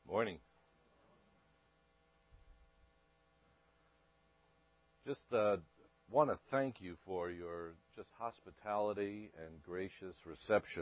Morning. Just want to thank you for your just hospitality and gracious reception.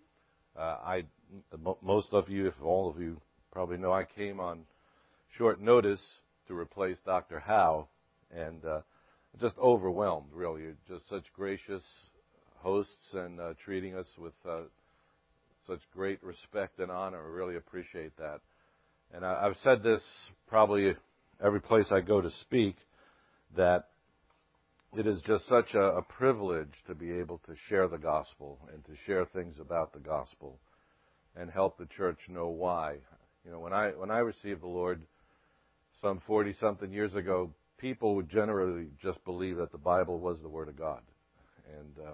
Most of you, if all of you, probably know I came on short notice to replace Dr. Howe, and just overwhelmed, really. You're just such gracious hosts and treating us with such great respect and honor. I really appreciate that. And I've said this probably every place I go to speak, that it is just such a privilege to be able to share the gospel and to share things about the gospel and help the church know why. You know, when I received the Lord some 40-something years ago, people would generally just believe that the Bible was the Word of God. And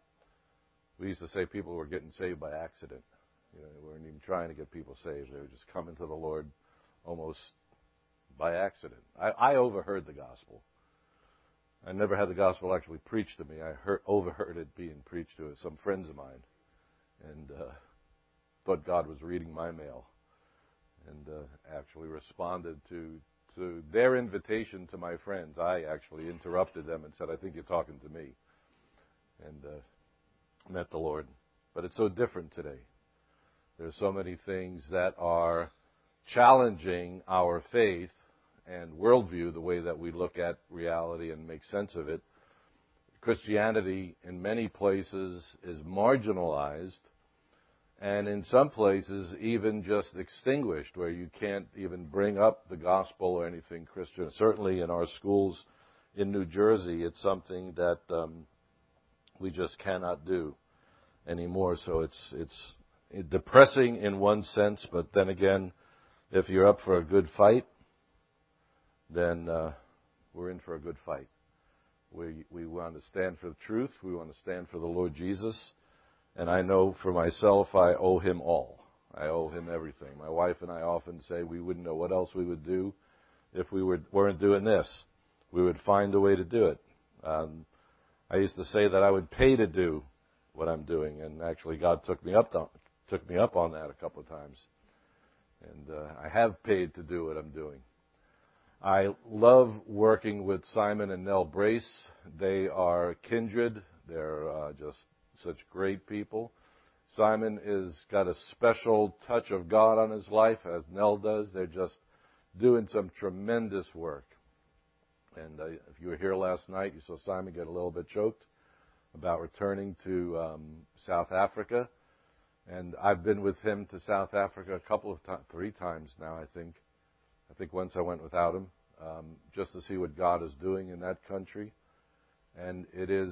we used to say people were getting saved by accident. You know, they weren't even trying to get people saved. They were just coming to the Lord almost by accident. I overheard the gospel. I never had the gospel actually preached to me. I overheard it being preached to some friends of mine, and thought God was reading my mail, and actually responded to their invitation to my friends. I actually interrupted them and said, "I think you're talking to me," and met the Lord. But it's so different today. There's so many things that are challenging our faith and worldview, the way that we look at reality and make sense of it. Christianity, in many places, is marginalized, and in some places, even just extinguished, where you can't even bring up the gospel or anything Christian. Certainly in our schools in New Jersey, it's something that we just cannot do anymore. So it's depressing in one sense, but then again, if you're up for a good fight, then we're in for a good fight. We want to stand for the truth. We want to stand for the Lord Jesus. And I know for myself, I owe Him all. I owe Him everything. My wife and I often say we wouldn't know what else we would do if we weren't doing this. We would find a way to do it. I used to say that I would pay to do what I'm doing, and actually God took me up on that a couple of times. And I have paid to do what I'm doing. I love working with Simon and Nell Brace. They are kindred. They're just such great people. Simon has got a special touch of God on his life, as Nell does. They're just doing some tremendous work. And if you were here last night, you saw Simon get a little bit choked about returning to South Africa. And I've been with him to South Africa a couple of times, 3 times now, I think. I think once I went without him, just to see what God is doing in that country. And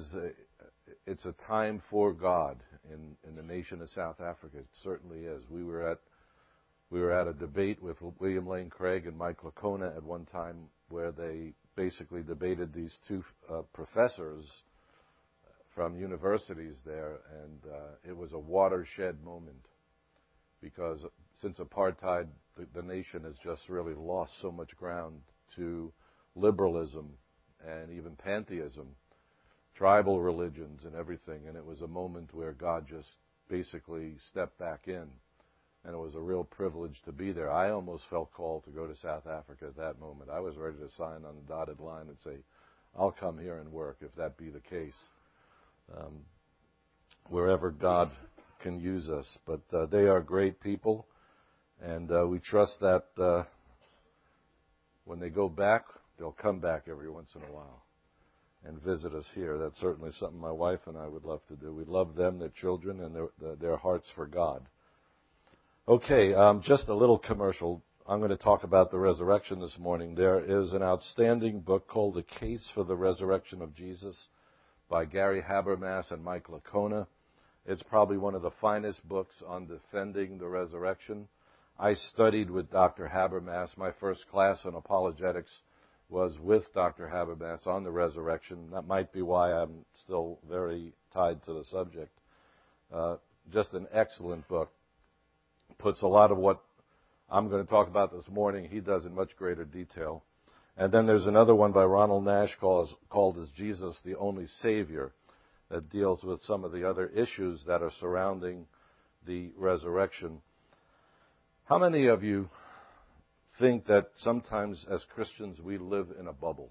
it's a time for God in the nation of South Africa. It certainly is. We were at a debate with William Lane Craig and Mike Licona at one time, where they basically debated these 2 professors from universities there, and it was a watershed moment, because since apartheid, the nation has just really lost so much ground to liberalism and even pantheism, tribal religions and everything, and it was a moment where God just basically stepped back in, and it was a real privilege to be there. I almost felt called to go to South Africa at that moment. I was ready to sign on the dotted line and say, I'll come here and work if that be the case. Wherever God can use us. But they are great people, and we trust that when they go back, they'll come back every once in a while and visit us here. That's certainly something my wife and I would love to do. We love them, their children, and their hearts for God. Okay, just a little commercial. I'm going to talk about the resurrection this morning. There is an outstanding book called The Case for the Resurrection of Jesus by Gary Habermas and Mike Licona. It's probably one of the finest books on defending the resurrection. I studied with Dr. Habermas. My first class on apologetics was with Dr. Habermas on the resurrection. That might be why I'm still very tied to the subject. Just an excellent book. Puts a lot of what I'm going to talk about this morning, he does in much greater detail. And then there's another one by Ronald Nash called Is Jesus the Only Savior, that deals with some of the other issues that are surrounding the resurrection. How many of you think that sometimes as Christians we live in a bubble.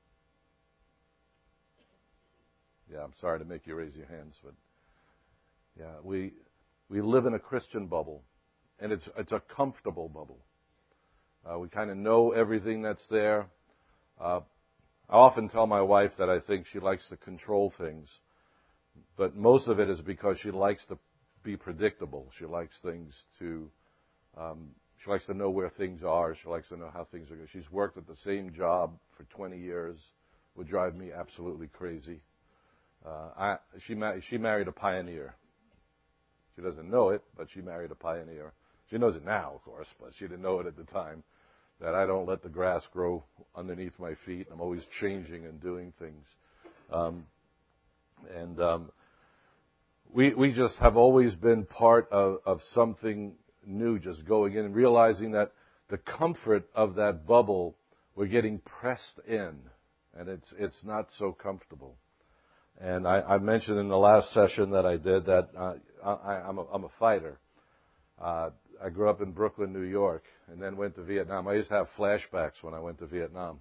Yeah, I'm sorry to make you raise your hands, but yeah, we live in a Christian bubble, and it's a comfortable bubble. We kind of know everything that's there. I often tell my wife that I think she likes to control things, but most of it is because she likes to be predictable. She likes things to, she likes to know where things are. She likes to know how things are going. She's worked at the same job for 20 years. Would drive me absolutely crazy. She married a pioneer. She doesn't know it, but she married a pioneer. She knows it now, of course, but she didn't know it at the time. That I don't let the grass grow underneath my feet. I'm always changing and doing things. We just have always been part of something new, just going in and realizing that the comfort of that bubble, we're getting pressed in, and it's not so comfortable. And I mentioned in the last session that I did that I'm a fighter. I grew up in Brooklyn, New York, and then went to Vietnam. I used to have flashbacks when I went to Vietnam.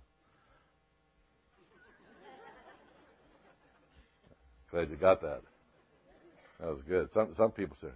Glad you got that. That was good. Some people say.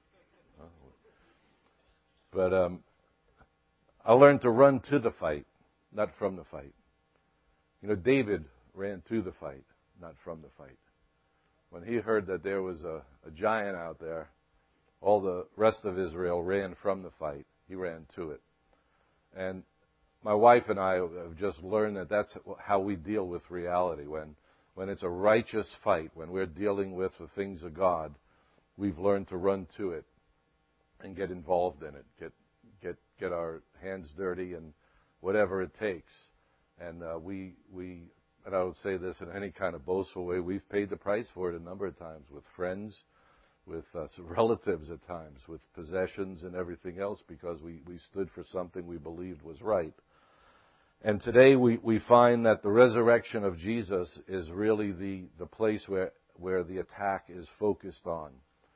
But I learned to run to the fight, not from the fight. You know, David ran to the fight, not from the fight. When he heard that there was a giant out there, all the rest of Israel ran from the fight. He ran to it. And my wife and I have just learned that that's how we deal with reality. When it's a righteous fight, when we're dealing with the things of God, we've learned to run to it and get involved in it, get our hands dirty and whatever it takes. And and I would say this in any kind of boastful way, we've paid the price for it a number of times with friends, with relatives at times, with possessions and everything else, because we stood for something we believed was right. And today we find that the resurrection of Jesus is really the place where the attack is focused on.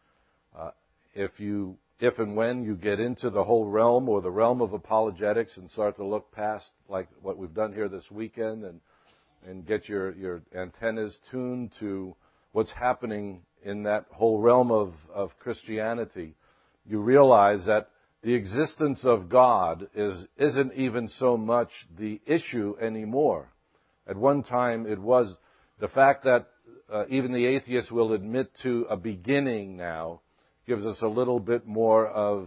If and when you get into the whole realm or the realm of apologetics and start to look past like what we've done here this weekend and get your antennas tuned to what's happening in that whole realm of Christianity, you realize that the existence of God isn't even so much the issue anymore. At one time it was. The fact that even the atheists will admit to a beginning now gives us a little bit more of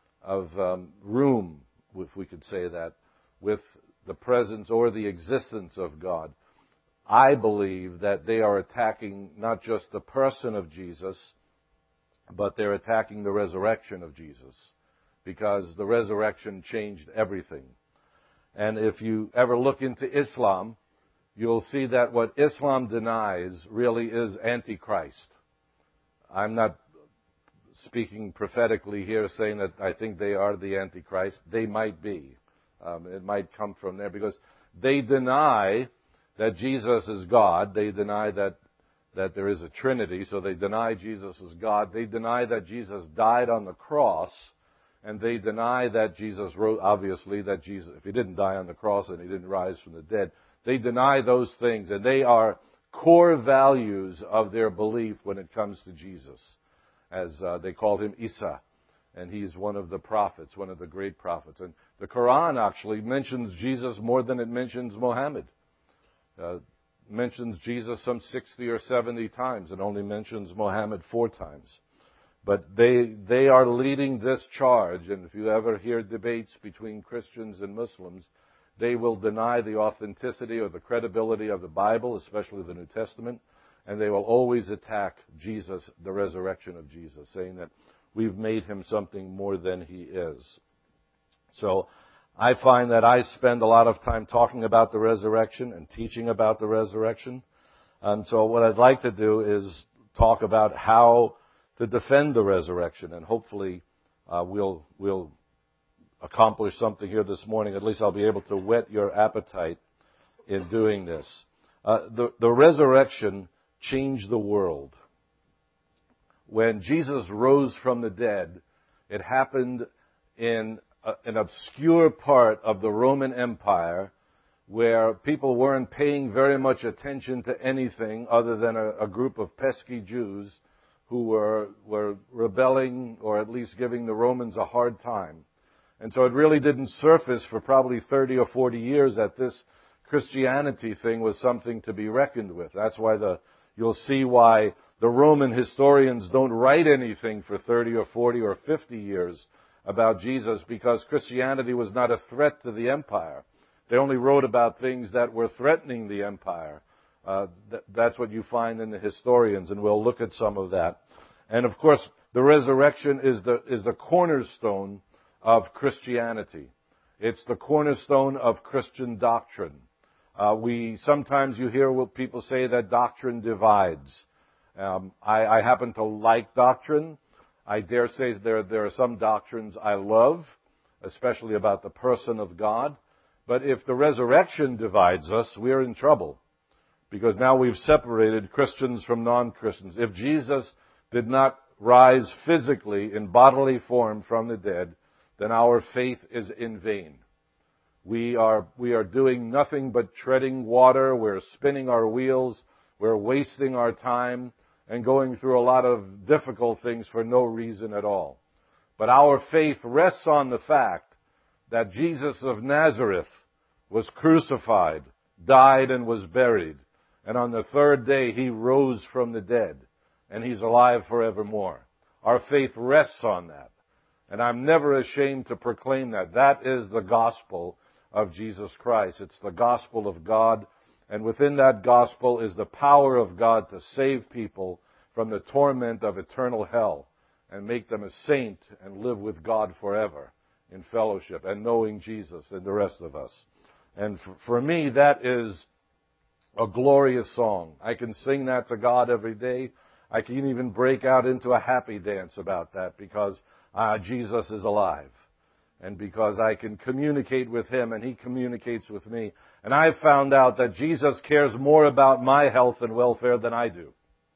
room, if we could say that, with the presence or the existence of God. I believe that they are attacking not just the person of Jesus, but they're attacking the resurrection of Jesus, because the resurrection changed everything. And if you ever look into Islam, you'll see that what Islam denies really is Antichrist. I'm not speaking prophetically here saying that I think they are the Antichrist. They might be. It might come from there, because they deny that Jesus is God. They deny that there is a Trinity, so they deny Jesus is God. They deny that Jesus died on the cross, and they deny that Jesus rose, obviously, that Jesus, if he didn't die on the cross and he didn't rise from the dead, they deny those things, and they are core values of their belief when it comes to Jesus. As they called him Isa, and he's one of the prophets, one of the great prophets. And the Quran actually mentions Jesus more than it mentions Muhammad. Mentions Jesus some 60 or 70 times and only mentions Muhammad 4 times. But they are leading this charge, and if you ever hear debates between Christians and Muslims, they will deny the authenticity or the credibility of the Bible, especially the New Testament, and they will always attack Jesus, the resurrection of Jesus, saying that we've made him something more than he is. So I find that I spend a lot of time talking about the resurrection and teaching about the resurrection. And so what I'd like to do is talk about how to defend the resurrection, and hopefully we'll accomplish something here this morning. At least I'll be able to whet your appetite in doing this. The resurrection changed the world. When Jesus rose from the dead, it happened in an obscure part of the Roman Empire where people weren't paying very much attention to anything other than a group of pesky Jews who were rebelling, or at least giving the Romans a hard time. And so it really didn't surface for probably 30 or 40 years that this Christianity thing was something to be reckoned with. That's why you'll see why the Roman historians don't write anything for 30 or 40 or 50 years about Jesus, because Christianity was not a threat to the empire. They only wrote about things that were threatening the empire. That's what you find in the historians, and we'll look at some of that. And of course, the resurrection is the cornerstone of Christianity. It's the cornerstone of Christian doctrine. Sometimes you hear people say that doctrine divides. I happen to like doctrine. I dare say there are some doctrines I love, especially about the person of God. But if the resurrection divides us, we're in trouble, because now we've separated Christians from non-Christians. If Jesus did not rise physically in bodily form from the dead, then our faith is in vain. We are doing nothing but treading water. We're spinning our wheels. We're wasting our time and going through a lot of difficult things for no reason at all. But our faith rests on the fact that Jesus of Nazareth was crucified, died, and was buried. And on the third day, He rose from the dead. And He's alive forevermore. Our faith rests on that. And I'm never ashamed to proclaim that. That is the gospel of Jesus Christ. It's the gospel of God. And within that gospel is the power of God to save people from the torment of eternal hell and make them a saint and live with God forever in fellowship and knowing Jesus and the rest of us. And for me, that is a glorious song. I can sing that to God every day. I can even break out into a happy dance about that, because Jesus is alive. And because I can communicate with Him and He communicates with me. And I've found out that Jesus cares more about my health and welfare than I do.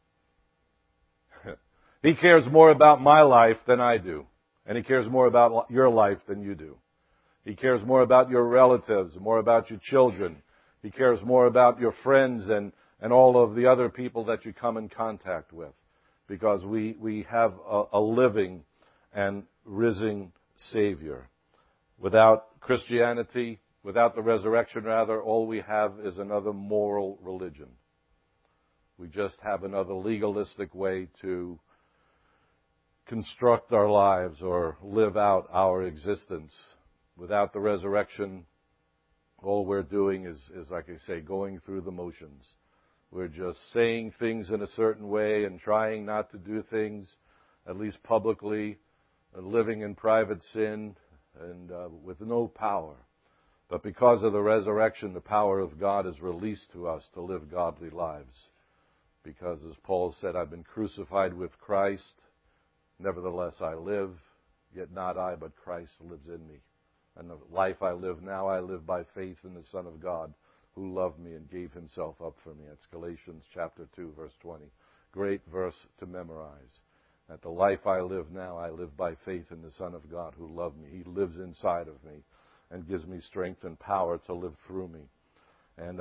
He cares more about my life than I do. And He cares more about your life than you do. He cares more about your relatives, more about your children. He cares more about your friends and all of the other people that you come in contact with. Because we have a living and risen Savior. Without Christianity, without the resurrection rather, all we have is another moral religion. We just have another legalistic way to construct our lives or live out our existence. Without the resurrection, all we're doing is, like I say, going through the motions. We're just saying things in a certain way and trying not to do things, at least publicly, and living in private sin and with no power. But because of the resurrection, the power of God is released to us to live godly lives. Because, as Paul said, I've been crucified with Christ. Nevertheless, I live, yet not I, but Christ lives in me. And the life I live now, I live by faith in the Son of God, who loved me and gave Himself up for me. That's Galatians chapter 2, verse 20. Great verse to memorize. That the life I live now, I live by faith in the Son of God, who loved me. He lives inside of me and gives me strength and power to live through me. And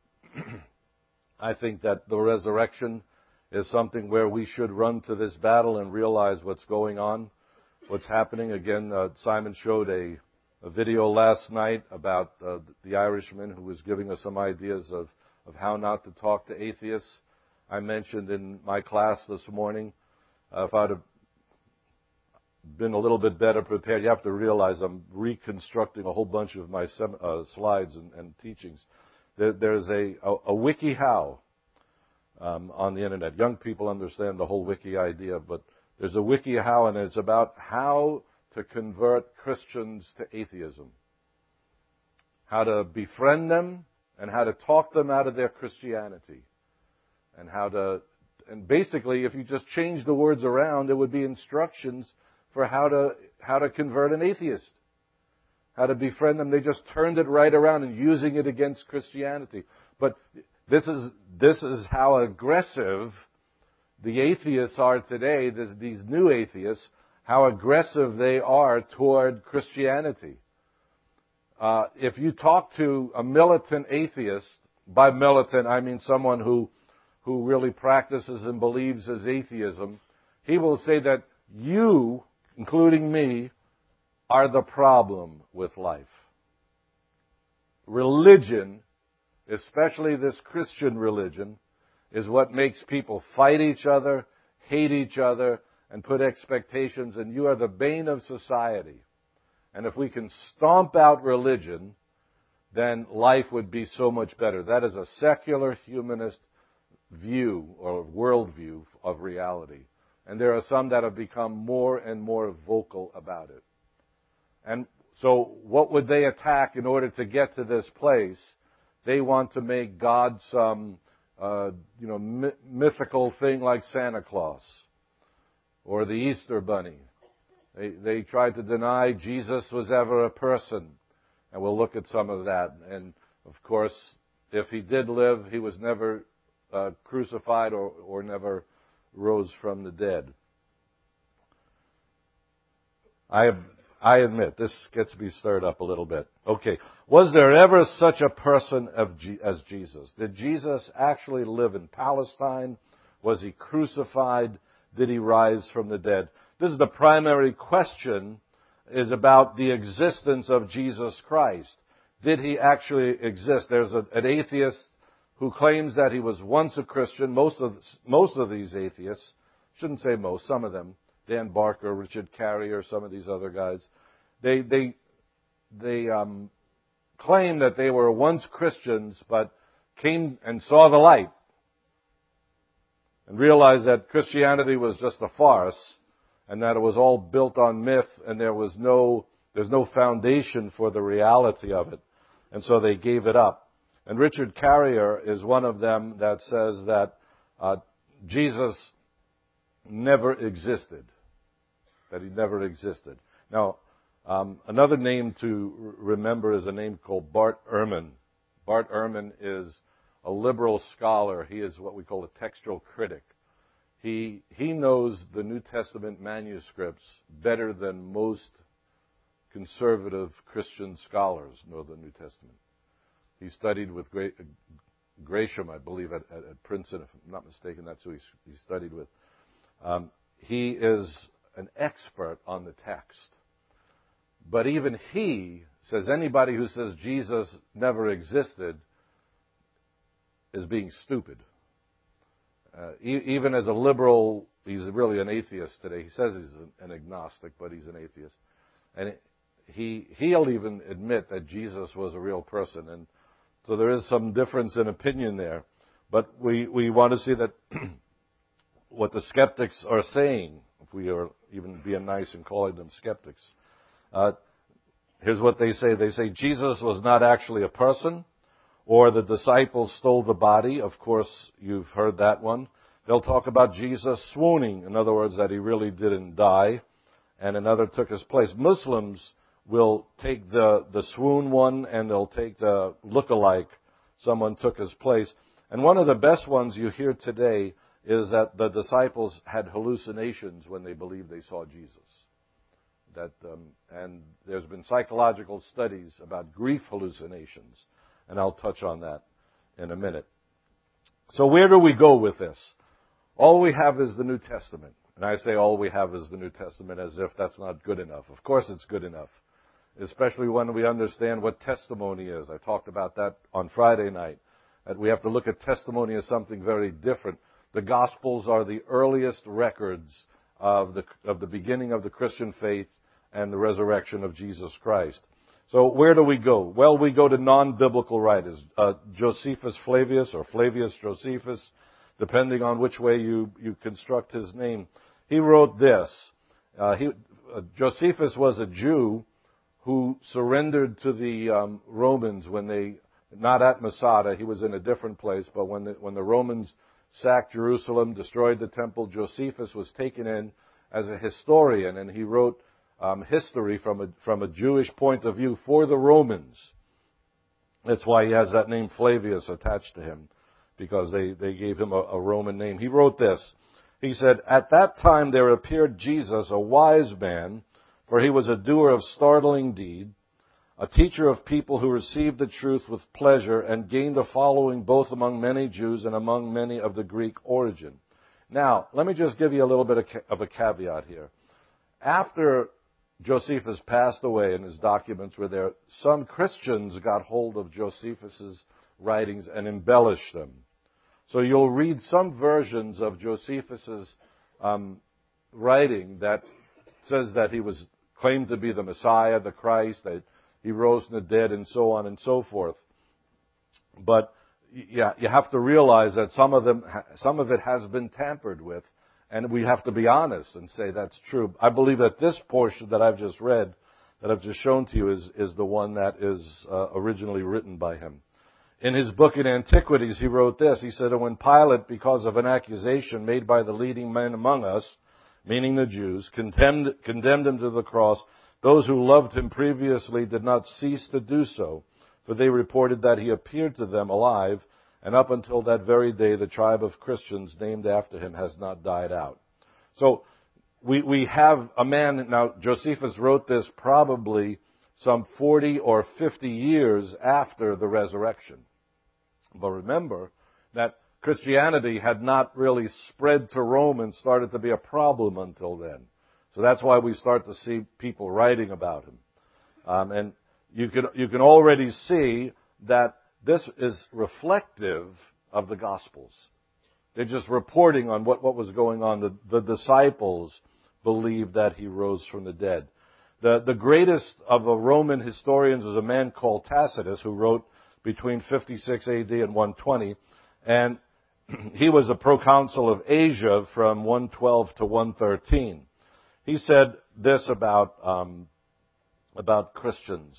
I think that the resurrection is something where we should run to this battle and realize what's going on, what's happening. Again, Simon showed a video last night about the Irishman who was giving us some ideas of how not to talk to atheists. I mentioned in my class this morning, if I'd have been a little bit better prepared, you have to realize I'm reconstructing a whole bunch of my slides and teachings. There's a WikiHow on the internet. Young people understand the whole wiki idea, but there's a WikiHow, and it's about how to convert Christians to atheism. How to befriend them and how to talk them out of their Christianity. And basically, if you just change the words around, it would be instructions for how to convert an atheist. How to befriend them. They just turned it right around and using it against Christianity. But this is how aggressive the atheists are today, these new atheists, how aggressive they are toward Christianity. If you talk to a militant atheist, by militant I mean someone who really practices and believes as atheism, he will say that you, including me, are the problem with life. Religion, especially this Christian religion, is what makes people fight each other, hate each other, and put expectations, and you are the bane of society. And if we can stomp out religion, then life would be so much better. That is a secular humanist view or worldview of reality. And there are some that have become more and more vocal about it. And so what would they attack in order to get to this place? They want to make God some mythical thing like Santa Claus or the Easter Bunny. They tried to deny Jesus was ever a person. And we'll look at some of that. And, of course, if he did live, he was never crucified or never rose from the dead. I admit, this gets me stirred up a little bit. Okay, was there ever such a person as Jesus? Did Jesus actually live in Palestine? Was he crucified? Did he rise from the dead? This is the primary question, is about the existence of Jesus Christ. Did he actually exist? There's an atheist who claims that he was once a Christian. Most of these atheists, shouldn't say most, some of them, Dan Barker, Richard Carrier, some of these other guys, they claim that they were once Christians, but came and saw the light and realized that Christianity was just a farce and that it was all built on myth and there's no foundation for the reality of it. And so they gave it up. And Richard Carrier is one of them that says that Jesus never existed. That he never existed. Now, another name to remember is a name called Bart Ehrman. Bart Ehrman is a liberal scholar. He is what we call a textual critic. He knows the New Testament manuscripts better than most conservative Christian scholars know the New Testament. He studied with Gresham, I believe, at Princeton. If I'm not mistaken, that's who he studied with. He is an expert on the text. But even he says anybody who says Jesus never existed is being stupid. Even as a liberal, he's really an atheist today. He says he's an agnostic, but he's an atheist. And he'll even admit that Jesus was a real person. And so there is some difference in opinion there. But we want to see that what the skeptics are saying, if we are even being nice and calling them skeptics. Here's what they say. They say Jesus was not actually a person, or the disciples stole the body. Of course, you've heard that one. They'll talk about Jesus swooning. In other words, that he really didn't die, and another took his place. Muslims will take the swoon one, and they'll take the look-alike. Someone took his place. And one of the best ones you hear today is that the disciples had hallucinations when they believed they saw Jesus. And there's been psychological studies about grief hallucinations, and I'll touch on that in a minute. So where do we go with this? All we have is the New Testament. And I say all we have is the New Testament as if that's not good enough. Of course it's good enough, especially when we understand what testimony is. I talked about that on Friday night, that we have to look at testimony as something very different. The Gospels are the earliest records of the beginning of the Christian faith and the resurrection of Jesus Christ. So where do we go? Well, we go to non-biblical writers. Josephus Flavius, or Flavius Josephus, depending on which way you construct his name. He wrote this. Josephus was a Jew who surrendered to the Romans when they, not at Masada, he was in a different place, but when the Romans sacked Jerusalem, destroyed the temple, Josephus was taken in as a historian, and he wrote history from a Jewish point of view for the Romans. That's why he has that name Flavius attached to him, because they gave him a Roman name. He wrote this. He said, "At that time there appeared Jesus, a wise man, for he was a doer of startling deed, a teacher of people who received the truth with pleasure and gained a following both among many Jews and among many of the Greek origin." Now, let me just give you a little bit of a caveat here. After Josephus passed away and his documents were there, some Christians got hold of Josephus's writings and embellished them. So you'll read some versions of Josephus's writing that says that he was claimed to be the Messiah, the Christ, that he rose from the dead, and so on and so forth. But yeah, you have to realize that some of it has been tampered with, and we have to be honest and say that's true. I believe that this portion that I've just read, that I've just shown to you, is the one that is originally written by him. In his book in Antiquities, he wrote this. He said, "When Pilate, because of an accusation made by the leading men among us," meaning the Jews, condemned him to the cross, "those who loved him previously did not cease to do so, for they reported that he appeared to them alive, and up until that very day the tribe of Christians named after him has not died out." So we have a man, now Josephus wrote this probably some 40 or 50 years after the resurrection. But remember that Christianity had not really spread to Rome and started to be a problem until then. So that's why we start to see people writing about him. And you can already see that this is reflective of the Gospels. They're just reporting on what was going on. The disciples believed that he rose from the dead. The greatest of the Roman historians was a man called Tacitus, who wrote between 56 AD and 120. And he was a proconsul of Asia from 112 to 113. He said this about Christians.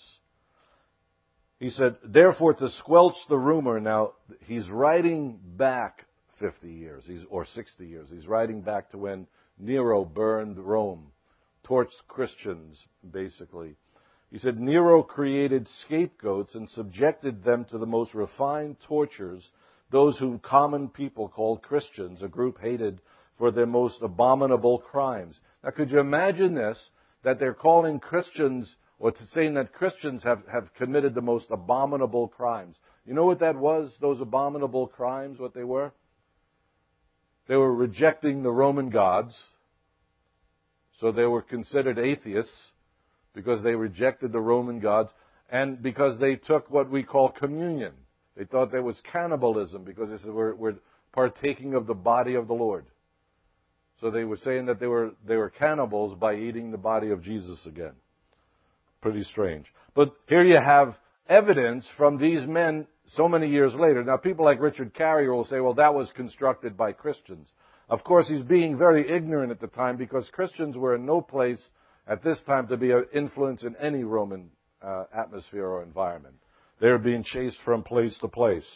He said, "Therefore, to squelch the rumor," now he's writing back 50 years, or 60 years. He's writing back to when Nero burned Rome, torched Christians, basically. He said, "Nero created scapegoats and subjected them to the most refined tortures, those whom common people called Christians, a group hated for their most abominable crimes." Now, could you imagine this, that they're calling Christians, or saying that Christians have committed the most abominable crimes? You know what that was, those abominable crimes, what they were? They were rejecting the Roman gods. So they were considered atheists because they rejected the Roman gods, and because they took what we call communion. They thought there was cannibalism because they said we're partaking of the body of the Lord. So they were saying that they were cannibals by eating the body of Jesus again. Pretty strange. But here you have evidence from these men so many years later. Now, people like Richard Carrier will say, well, that was constructed by Christians. Of course, he's being very ignorant at the time, because Christians were in no place at this time to be an influence in any Roman atmosphere or environment. They were being chased from place to place.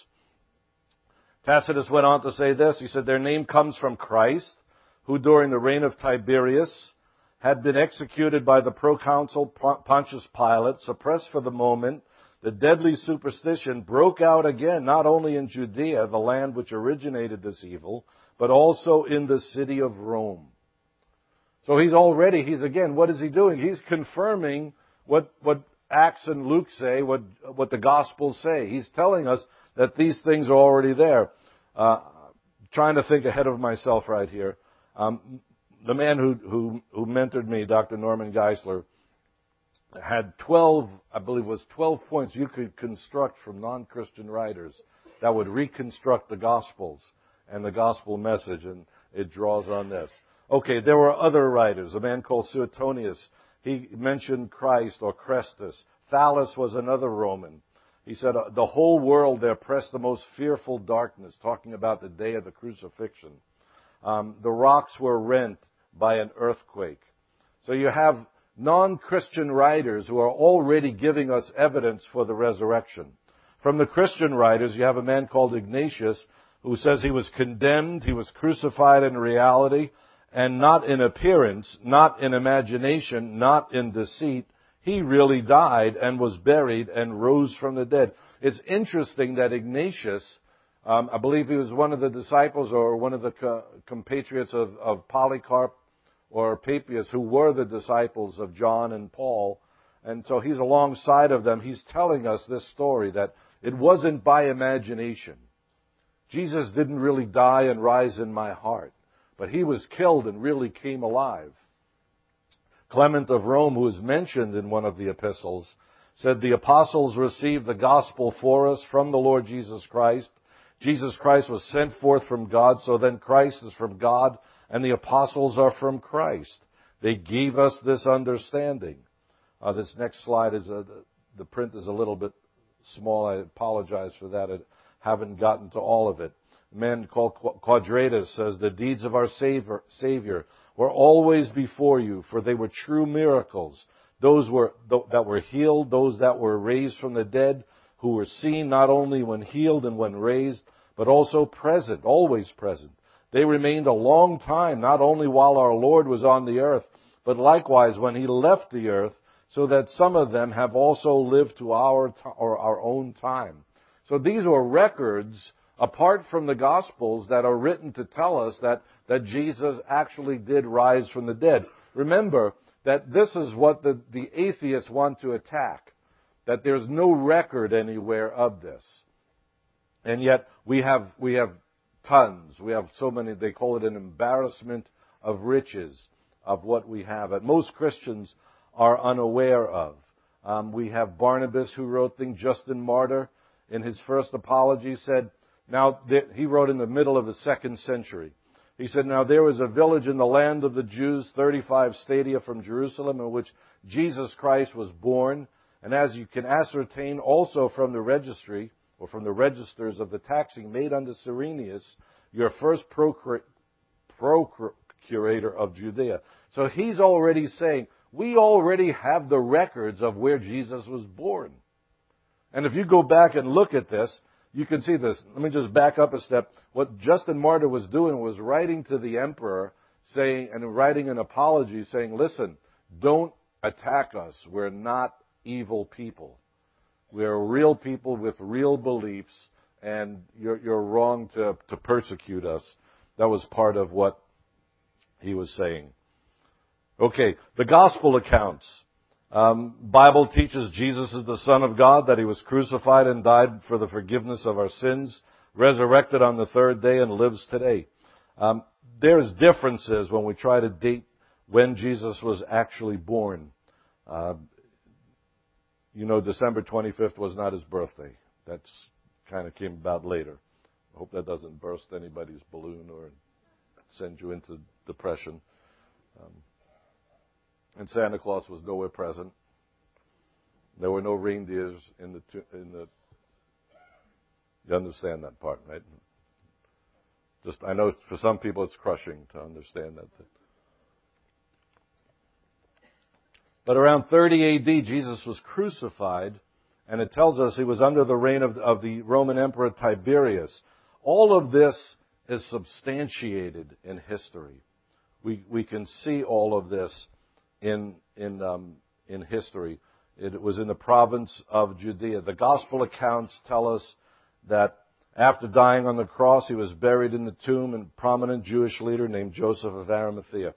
Tacitus went on to say this. He said, "Their name comes from Christ, who during the reign of Tiberius had been executed by the proconsul Pontius Pilate, suppressed for the moment. The deadly superstition broke out again, not only in Judea, the land which originated this evil, but also in the city of Rome." So he's again, what is he doing? He's confirming what Acts and Luke say, what the Gospels say. He's telling us that these things are already there. Trying to think ahead of myself right here. The man who mentored me, Dr. Norman Geisler, had 12 points you could construct from non-Christian writers that would reconstruct the Gospels and the Gospel message, and it draws on this. Okay, there were other writers. A man called Suetonius, he mentioned Christ or Christus. Thallus was another Roman. He said, the whole world there pressed the most fearful darkness, talking about the day of the crucifixion. The rocks were rent by an earthquake. So you have non-Christian writers who are already giving us evidence for the resurrection. From the Christian writers, you have a man called Ignatius, who says he was condemned, he was crucified in reality, and not in appearance, not in imagination, not in deceit. He really died and was buried and rose from the dead. It's interesting that Ignatius I believe he was one of the disciples or one of the compatriots of Polycarp or Papias, who were the disciples of John and Paul. And so he's alongside of them. He's telling us this story, that it wasn't by imagination. Jesus didn't really die and rise in my heart, but he was killed and really came alive. Clement of Rome, who is mentioned in one of the epistles, said the apostles received the gospel for us from the Lord Jesus Christ. Jesus Christ was sent forth from God, so then Christ is from God, and the apostles are from Christ. They gave us this understanding. This next slide is the print is a little bit small. I apologize for that. I haven't gotten to all of it. A man called Quadratus says, the deeds of our Savior were always before you, for they were true miracles. Those that were healed, those that were raised from the dead, who were seen not only when healed and when raised, but also present, always present. They remained a long time, not only while our Lord was on the earth, but likewise when he left the earth, so that some of them have also lived to our own time. So these were records, apart from the Gospels, that are written to tell us that Jesus actually did rise from the dead. Remember that this is what the atheists want to attack, that there's no record anywhere of this. And yet we have tons. We have so many, they call it an embarrassment of riches of what we have that most Christians are unaware of. We have Barnabas, who wrote things. Justin Martyr, in his first apology, said, he wrote in the middle of the 2nd century. He said, now there was a village in the land of the Jews, 35 stadia from Jerusalem, in which Jesus Christ was born. And as you can ascertain also from the registry, or from the registers of the taxing made unto Cyrenius, your first procurator of Judea. So he's already saying, we already have the records of where Jesus was born. And if you go back and look at this, you can see this. Let me just back up a step. What Justin Martyr was doing was writing to the emperor, writing an apology, saying, listen, don't attack us. We're not evil people. We're real people with real beliefs, and you're wrong to persecute us. That was part of what he was saying. Okay, the gospel accounts. Bible teaches Jesus is the Son of God, that he was crucified and died for the forgiveness of our sins, resurrected on the 3rd day, and lives today. There's differences when we try to date when Jesus was actually born. December 25th was not his birthday. That's kind of came about later. I hope that doesn't burst anybody's balloon or send you into depression. And Santa Claus was nowhere present. There were no reindeers in the. You understand that part, right? I know for some people it's crushing to understand that. But around 30 A.D., Jesus was crucified, and it tells us he was under the reign of the Roman Emperor Tiberius. All of this is substantiated in history. We can see all of this in history. It was in the province of Judea. The gospel accounts tell us that after dying on the cross, he was buried in the tomb, and a prominent Jewish leader named Joseph of Arimathea.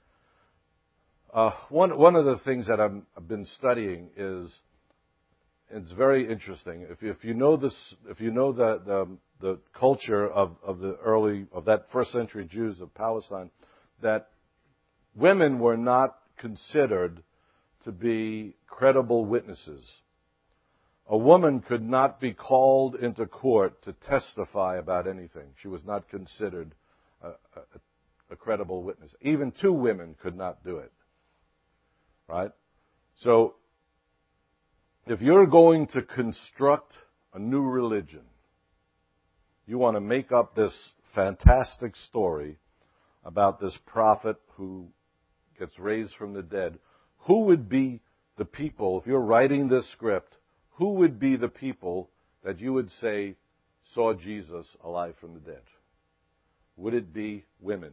One of the things that I've been studying is, it's very interesting. If you know this, if you know the culture of that first century Jews of Palestine, that women were not considered to be credible witnesses. A woman could not be called into court to testify about anything. She was not considered a credible witness. Even 2 women could not do it. Right? So, if you're going to construct a new religion, you want to make up this fantastic story about this prophet who gets raised from the dead. Who would be the people, if you're writing this script, who would be the people that you would say saw Jesus alive from the dead? Would it be women?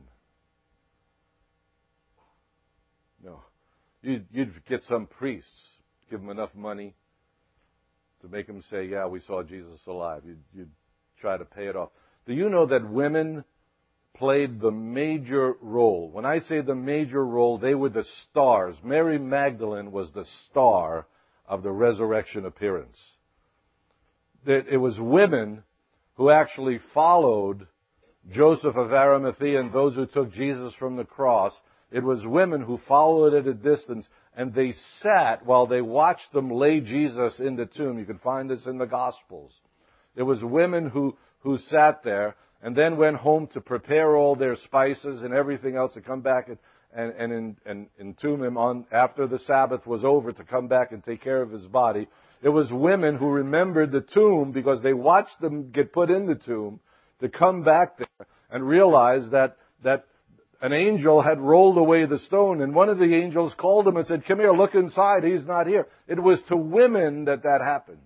No. You'd get some priests, give them enough money to make them say, yeah, we saw Jesus alive. You'd try to pay it off. Do you know that women played the major role? When I say the major role, they were the stars. Mary Magdalene was the star of the resurrection appearance. It was women who actually followed Joseph of Arimathea and those who took Jesus from the cross. It was women who followed at a distance, and they sat while they watched them lay Jesus in the tomb. You can find this in the Gospels. It was women who sat there and then went home to prepare all their spices and everything else to come back and entomb him on after the Sabbath was over, to come back and take care of his body. It was women who remembered the tomb because they watched them get put in the tomb, to come back there and realize that an angel had rolled away the stone, and one of the angels called them and said, "Come here, look inside, he's not here." It was to women that happened.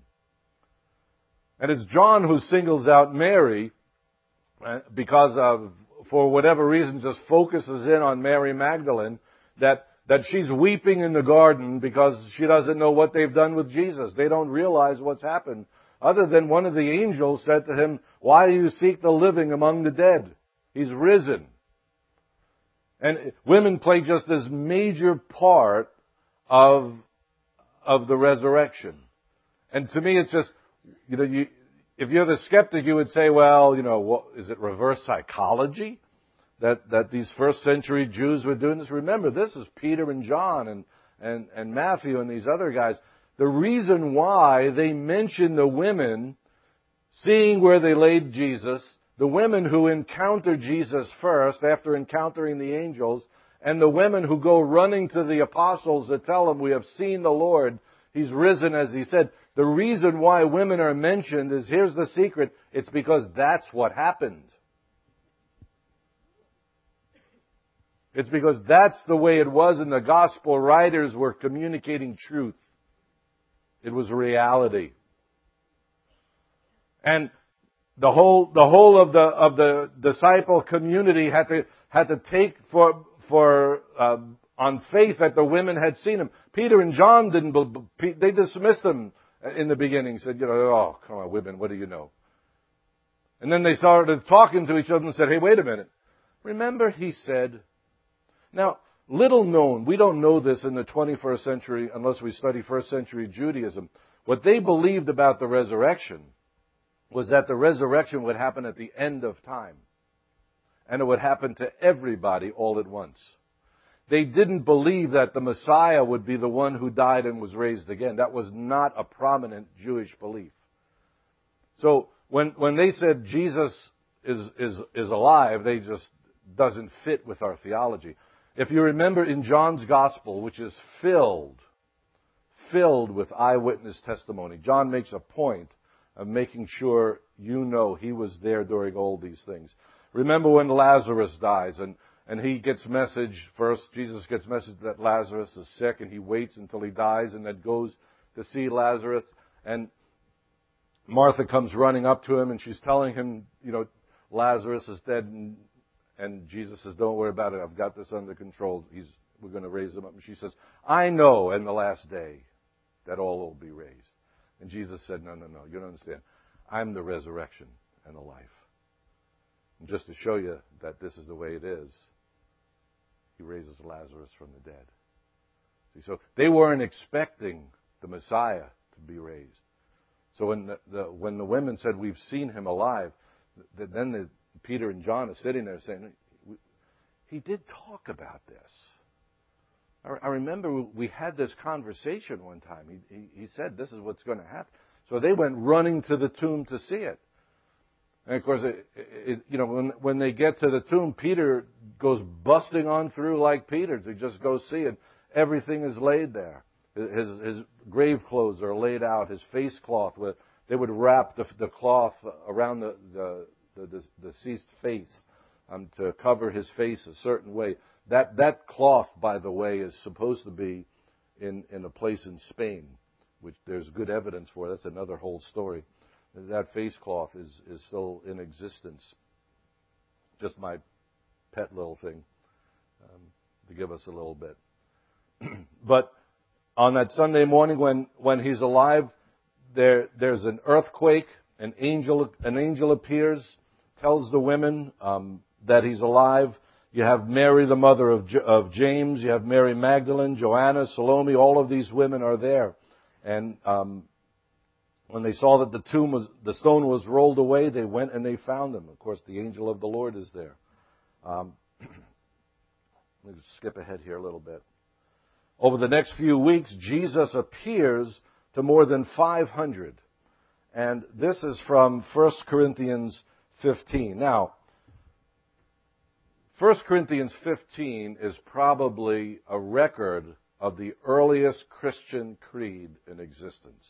And it's John who singles out Mary because of, for whatever reason, just focuses in on Mary Magdalene, that she's weeping in the garden because she doesn't know what they've done with Jesus. They don't realize what's happened. Other than one of the angels said to him, "Why do you seek the living among the dead? He's risen." And women play just this major part of the resurrection. And to me, it's just, if you're the skeptic, you would say, well, what, is it reverse psychology that these first century Jews were doing this? Remember, this is Peter and John and Matthew and these other guys. The reason why they mention the women seeing where they laid Jesus, the women who encounter Jesus first after encountering the angels, and the women who go running to the apostles to tell them, "We have seen the Lord. He's risen as He said." The reason why women are mentioned is, here's the secret, it's because that's what happened. It's because that's the way it was, and the gospel writers were communicating truth. It was reality. And the whole of the disciple community had to take for on faith that the women had seen him. Peter and John they dismissed him in the beginning. Said, "Oh, come on, women, what do you know?" And then they started talking to each other and said, "Hey, wait a minute. Remember He said..." Now, little known, we don't know this in the 21st century unless we study first century Judaism. What they believed about the resurrection was that the resurrection would happen at the end of time. And it would happen to everybody all at once. They didn't believe that the Messiah would be the one who died and was raised again. That was not a prominent Jewish belief. So when they said Jesus is alive, they just doesn't fit with our theology. If you remember in John's Gospel, which is filled with eyewitness testimony, John makes a point of making sure he was there during all these things. Remember when Lazarus dies and he gets message first, Jesus gets message that Lazarus is sick, and he waits until he dies and then goes to see Lazarus, and Martha comes running up to him and she's telling him, Lazarus is dead, and Jesus says, "Don't worry about it. I've got this under control. We're going to raise him up." And she says, "I know in the last day that all will be raised." And Jesus said, No, you don't understand. I'm the resurrection and the life. And just to show you that this is the way it is, He raises Lazarus from the dead. See, so they weren't expecting the Messiah to be raised. So when the women said, "We've seen Him alive," then Peter and John are sitting there saying, "He did talk about this. I remember we had this conversation one time. He said this is what's going to happen." So they went running to the tomb to see it. And of course, when they get to the tomb, Peter goes busting on through like Peter to just go see it. Everything is laid there. His grave clothes are laid out. His face cloth, they would wrap the cloth around the deceased face to cover his face a certain way. That cloth, by the way, is supposed to be in a place in Spain, which there's good evidence for. That's another whole story. That face cloth is still in existence. Just my pet little thing to give us a little bit. But on that Sunday morning when He's alive, there's an earthquake an angel appears, tells the women that he's alive. You have Mary, the mother of James. You have Mary Magdalene, Joanna, Salome. All of these women are there. And when they saw that the stone was rolled away, they went and they found him. Of course, the angel of the Lord is there. Let me skip ahead here a little bit. Over the next few weeks, Jesus appears to more than 500. And this is from 1 Corinthians 15. Now, 1 Corinthians 15 is probably a record of the earliest Christian creed in existence.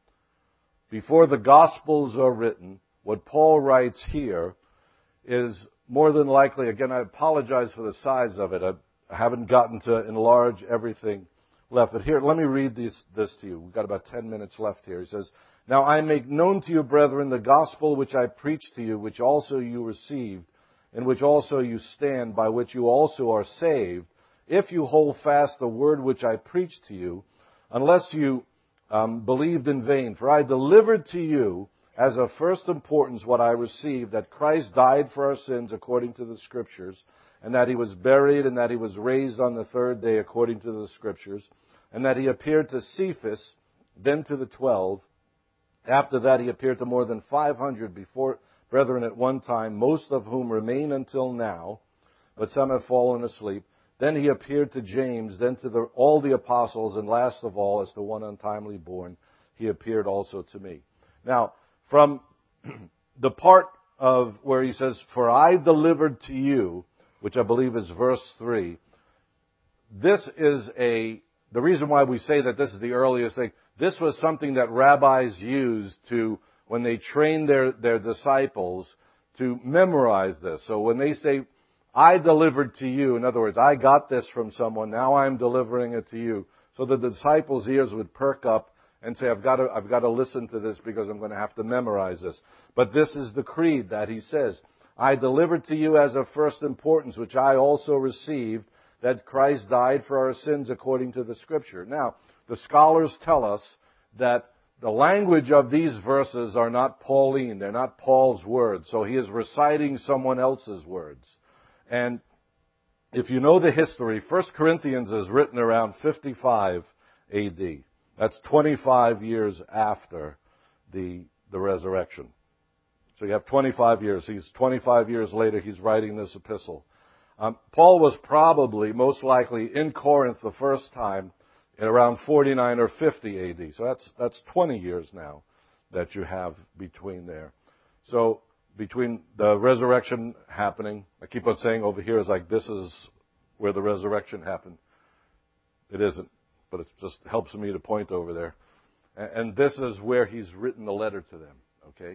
Before the Gospels are written, what Paul writes here is more than likely, again, I apologize for the size of it. I haven't gotten to enlarge everything left. But here, let me read this to you. We've got about 10 minutes left here. He says, "Now I make known to you, brethren, the gospel which I preached to you, which also you received, in which also you stand, by which you also are saved, if you hold fast the word which I preached to you, unless you believed in vain. For I delivered to you as of first importance what I received, that Christ died for our sins according to the Scriptures, and that He was buried, and that He was raised on the third day according to the Scriptures, and that He appeared to Cephas, then to the 12. After that He appeared to more than 500 brethren at one time, most of whom remain until now, but some have fallen asleep. Then He appeared to James, then to all the apostles, and last of all, as to one untimely born, He appeared also to me." Now, from the part of where He says, "For I delivered to you," which I believe is verse 3, this is the reason why we say that this is the earliest thing. This was something that rabbis used when they trained their disciples to memorize this. So when they say, "I delivered to you," in other words, I got this from someone, now I'm delivering it to you. So the disciples' ears would perk up and say, I've got to listen to this because I'm going to have to memorize this. But this is the creed that he says, "I delivered to you as of first importance, which I also received, that Christ died for our sins according to the Scripture." Now, the scholars tell us that the language of these verses are not Pauline. They're not Paul's words. So he is reciting someone else's words. And if you know the history, 1 Corinthians is written around 55 AD. That's 25 years after the resurrection. So you have 25 years. 25 years later, he's writing this epistle. Paul was probably, most likely, in Corinth the first time at around 49 or 50 AD. So that's 20 years now that you have between there. So between the resurrection happening, I keep on saying over here is like this is where the resurrection happened. It isn't, but it just helps me to point over there. And this is where he's written the letter to them, okay?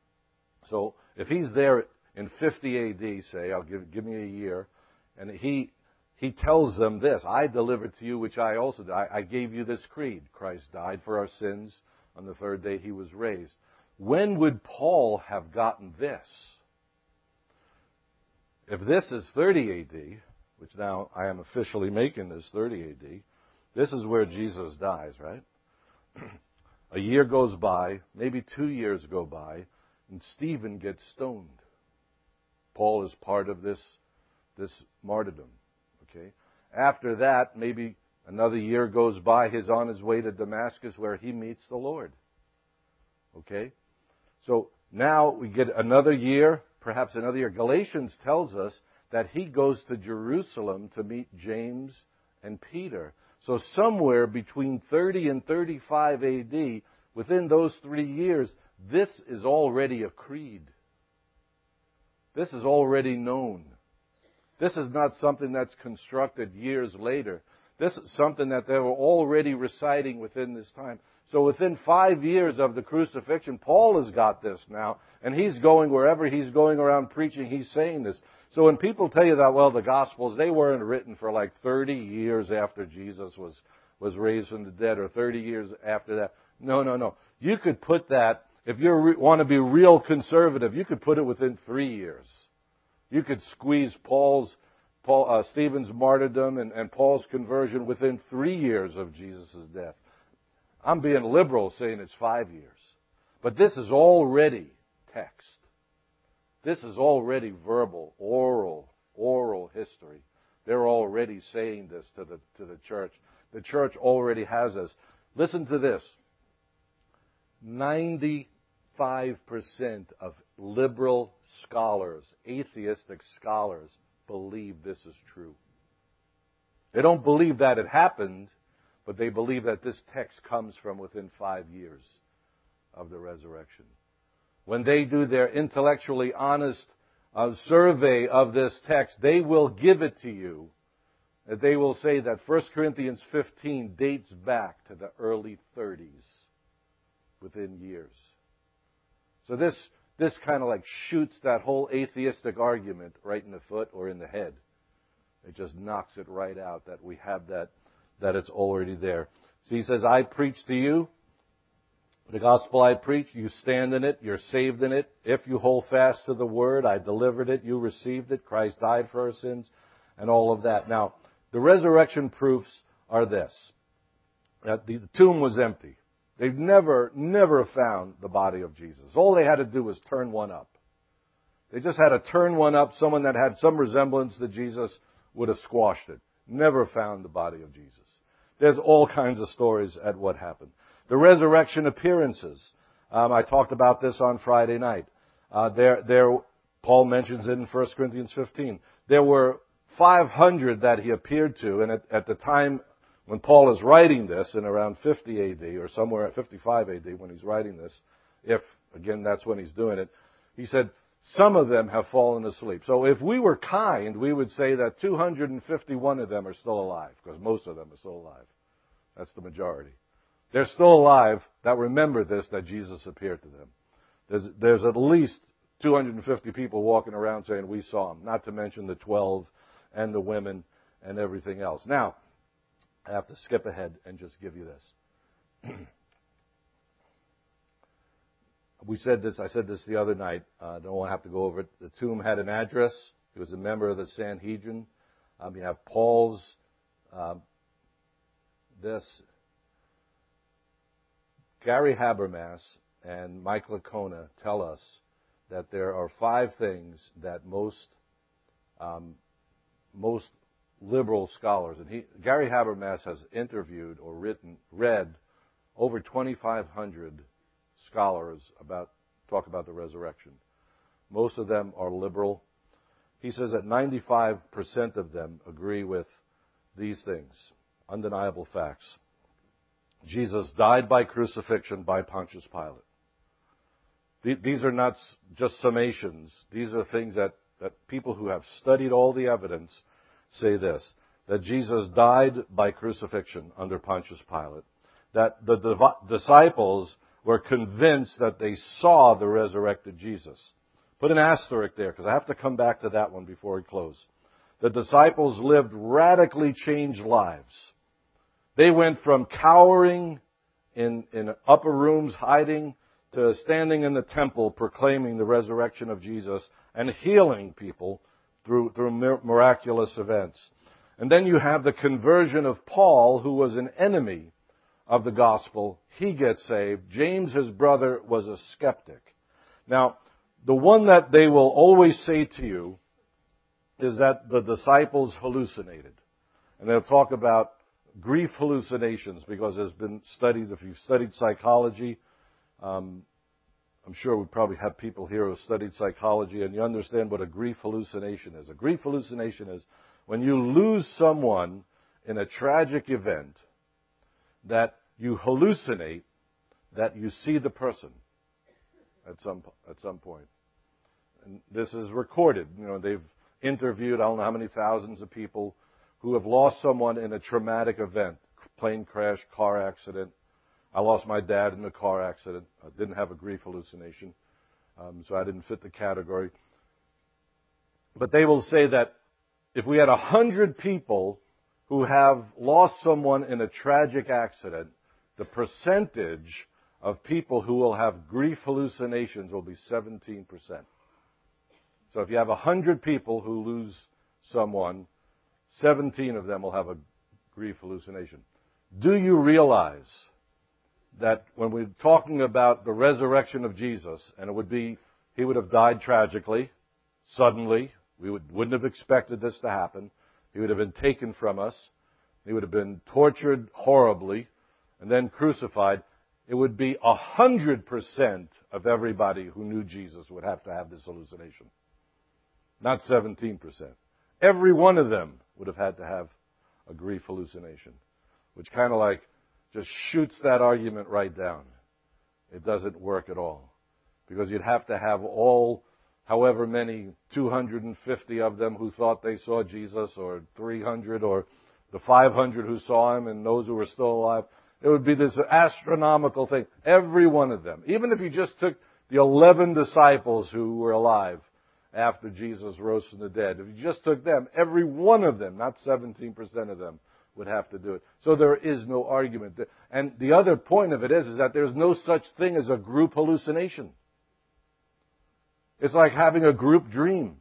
So if he's there in 50 AD, say, I'll give me a year, and he tells them this, "I delivered to you, which I also did. I gave you this creed. Christ died for our sins. On the third day he was raised." When would Paul have gotten this? If this is 30 AD, which now I am officially making this 30 AD, this is where Jesus dies, right? A year goes by, maybe 2 years go by, and Stephen gets stoned. Paul is part of this martyrdom, okay? After that, maybe another year goes by, he's on his way to Damascus where he meets the Lord, okay? So now we get another year, perhaps another year. Galatians tells us that he goes to Jerusalem to meet James and Peter. So somewhere between 30 and 35 AD, within those 3 years, this is already a creed. This is already known. This is not something that's constructed years later. This is something that they were already reciting within this time. So within 5 years of the crucifixion, Paul has got this now, and he's going wherever he's going around preaching, he's saying this. So when people tell you that, well, the Gospels, they weren't written for like 30 years after Jesus was raised from the dead, or 30 years after that. No. You could put that, if you want to be real conservative, you could put it within 3 years. You could squeeze Stephen's martyrdom and Paul's conversion within 3 years of Jesus' death. I'm being liberal saying it's 5 years. But this is already text. This is already verbal, oral history. They're already saying this to the church. The church already has this. Listen to this. 95% of liberal scholars, atheistic scholars, believe this is true. They don't believe that it happened, but they believe that this text comes from within 5 years of the resurrection. When they do their intellectually honest survey of this text, they will give it to you. They will say that 1 Corinthians 15 dates back to the early 30s, within years. So this kind of like shoots that whole atheistic argument right in the foot or in the head. It just knocks it right out that we have that it's already there. So he says, I preach to you the gospel I preach, you stand in it, you're saved in it. If you hold fast to the word, I delivered it, you received it, Christ died for our sins, and all of that. Now, the resurrection proofs are this. That the tomb was empty. They've never found the body of Jesus. All they had to do was turn one up. They just had to turn one up. Someone that had some resemblance to Jesus would have squashed it. Never found the body of Jesus. There's all kinds of stories at what happened. The resurrection appearances. I talked about this on Friday night. Paul mentions it in 1 Corinthians 15. There were 500 that he appeared to, and at the time when Paul is writing this, in around 50 AD, or somewhere at 55 AD when he's writing this, if, again, that's when he's doing it, he said, some of them have fallen asleep. So if we were kind, we would say that 251 of them are still alive, because most of them are still alive. That's the majority. They're still alive that remember this, that Jesus appeared to them. There's at least 250 people walking around saying we saw him, not to mention the 12 and the women and everything else. Now, I have to skip ahead and just give you this. I said this the other night. I don't want to have to go over it. The tomb had an address. He was a member of the Sanhedrin. You have Paul's, Gary Habermas and Mike Licona tell us that there are 5 things that most liberal scholars, and Gary Habermas has interviewed or read over 2,500 scholars talk about the resurrection. Most of them are liberal. He says that 95% of them agree with these things, undeniable facts. Jesus died by crucifixion by Pontius Pilate. These are not just summations. These are things that people who have studied all the evidence say this, that Jesus died by crucifixion under Pontius Pilate, that the disciples were convinced that they saw the resurrected Jesus. Put an asterisk there, because I have to come back to that one before we close. The disciples lived radically changed lives. They went from cowering in upper rooms, hiding, to standing in the temple proclaiming the resurrection of Jesus and healing people through miraculous events. And then you have the conversion of Paul, who was an enemy of the gospel. He gets saved. James, his brother, was a skeptic. Now, the one that they will always say to you is that the disciples hallucinated. And they'll talk about grief hallucinations, because there's been studied, if you've studied psychology, I'm sure we probably have people here who have studied psychology, and you understand what a grief hallucination is. A grief hallucination is when you lose someone in a tragic event, that you hallucinate that you see the person at some point. And this is recorded. They've interviewed, I don't know how many thousands of people who have lost someone in a traumatic event, plane crash, car accident. I lost my dad in a car accident. I didn't have a grief hallucination, so I didn't fit the category. But they will say that if we had 100 people who have lost someone in a tragic accident, the percentage of people who will have grief hallucinations will be 17%. So if you have 100 people who lose someone, 17 of them will have a grief hallucination. Do you realize that when we're talking about the resurrection of Jesus, and it would be, he would have died tragically, suddenly. We wouldn't have expected this to happen. He would have been taken from us. He would have been tortured horribly and then crucified. It would be 100% of everybody who knew Jesus would have to have this hallucination. Not 17%. Every one of them would have had to have a grief hallucination, which kind of like just shoots that argument right down. It doesn't work at all. Because you'd have to have all, however many, 250 of them who thought they saw Jesus, or 300, or the 500 who saw him and those who were still alive. It would be this astronomical thing. Every one of them. Even if you just took the 11 disciples who were alive after Jesus rose from the dead, if you just took them, every one of them, not 17% of them, would have to do it. So there is no argument. And the other point of it is that there's no such thing as a group hallucination. It's like having a group dream.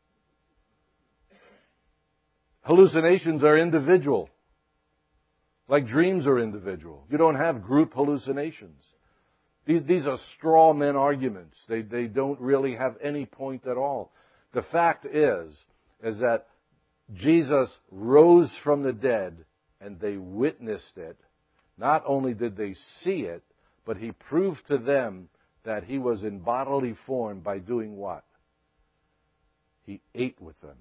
Hallucinations are individual. Like dreams are individual. You don't have group hallucinations. These are straw man arguments. They don't really have any point at all. The fact is that Jesus rose from the dead and they witnessed it. Not only did they see it, but he proved to them that he was in bodily form by doing what? He ate with them.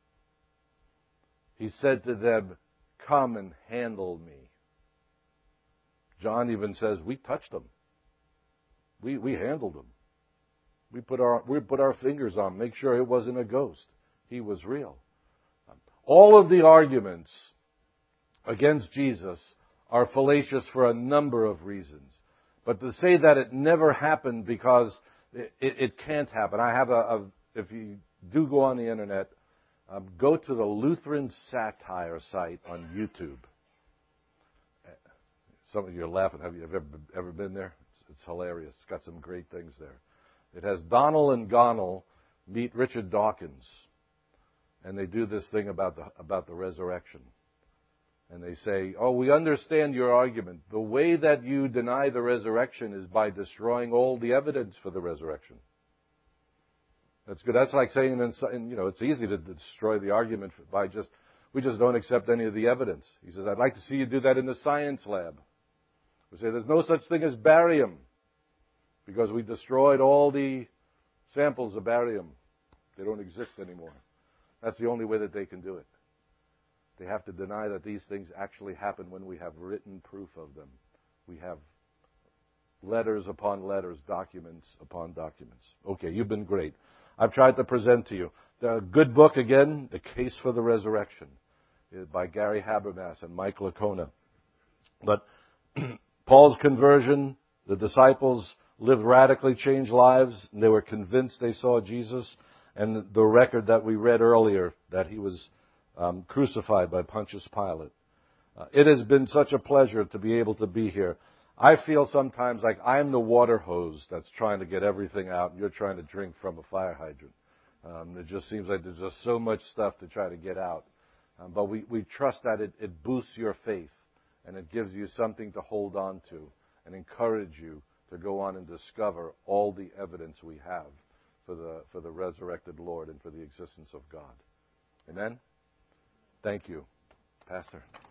He said to them, "Come and handle me." John even says, we touched him. We handled him. We put our fingers on him, make sure it wasn't a ghost. He was real. All of the arguments against Jesus are fallacious for a number of reasons. But to say that it never happened because it can't happen. I have if you do go on the internet, go to the Lutheran Satire site on YouTube. Some of you are laughing. Have you ever been there? It's hilarious. It's got some great things there. It has Donald and Gonal meet Richard Dawkins, and they do this thing about the resurrection. And they say, "Oh, we understand your argument. The way that you deny the resurrection is by destroying all the evidence for the resurrection." That's good. That's like saying, it's easy to destroy the argument by we just don't accept any of the evidence. He says, "I'd like to see you do that in the science lab." We say, "There's no such thing as barium because we destroyed all the samples of barium. They don't exist anymore." That's the only way that they can do it. They have to deny that these things actually happen when we have written proof of them. We have letters upon letters, documents upon documents. Okay, you've been great. I've tried to present to you the good book again, The Case for the Resurrection, by Gary Habermas and Mike Licona. But Paul's conversion, the disciples lived radically changed lives, and they were convinced they saw Jesus, and the record that we read earlier, that he was crucified by Pontius Pilate. It has been such a pleasure to be able to be here. I feel sometimes like I'm the water hose that's trying to get everything out, and you're trying to drink from a fire hydrant. It just seems like there's just so much stuff to try to get out. But we trust that it boosts your faith, and it gives you something to hold on to and encourage you to go on and discover all the evidence we have for the resurrected Lord and for the existence of God. Amen? Thank you, Pastor.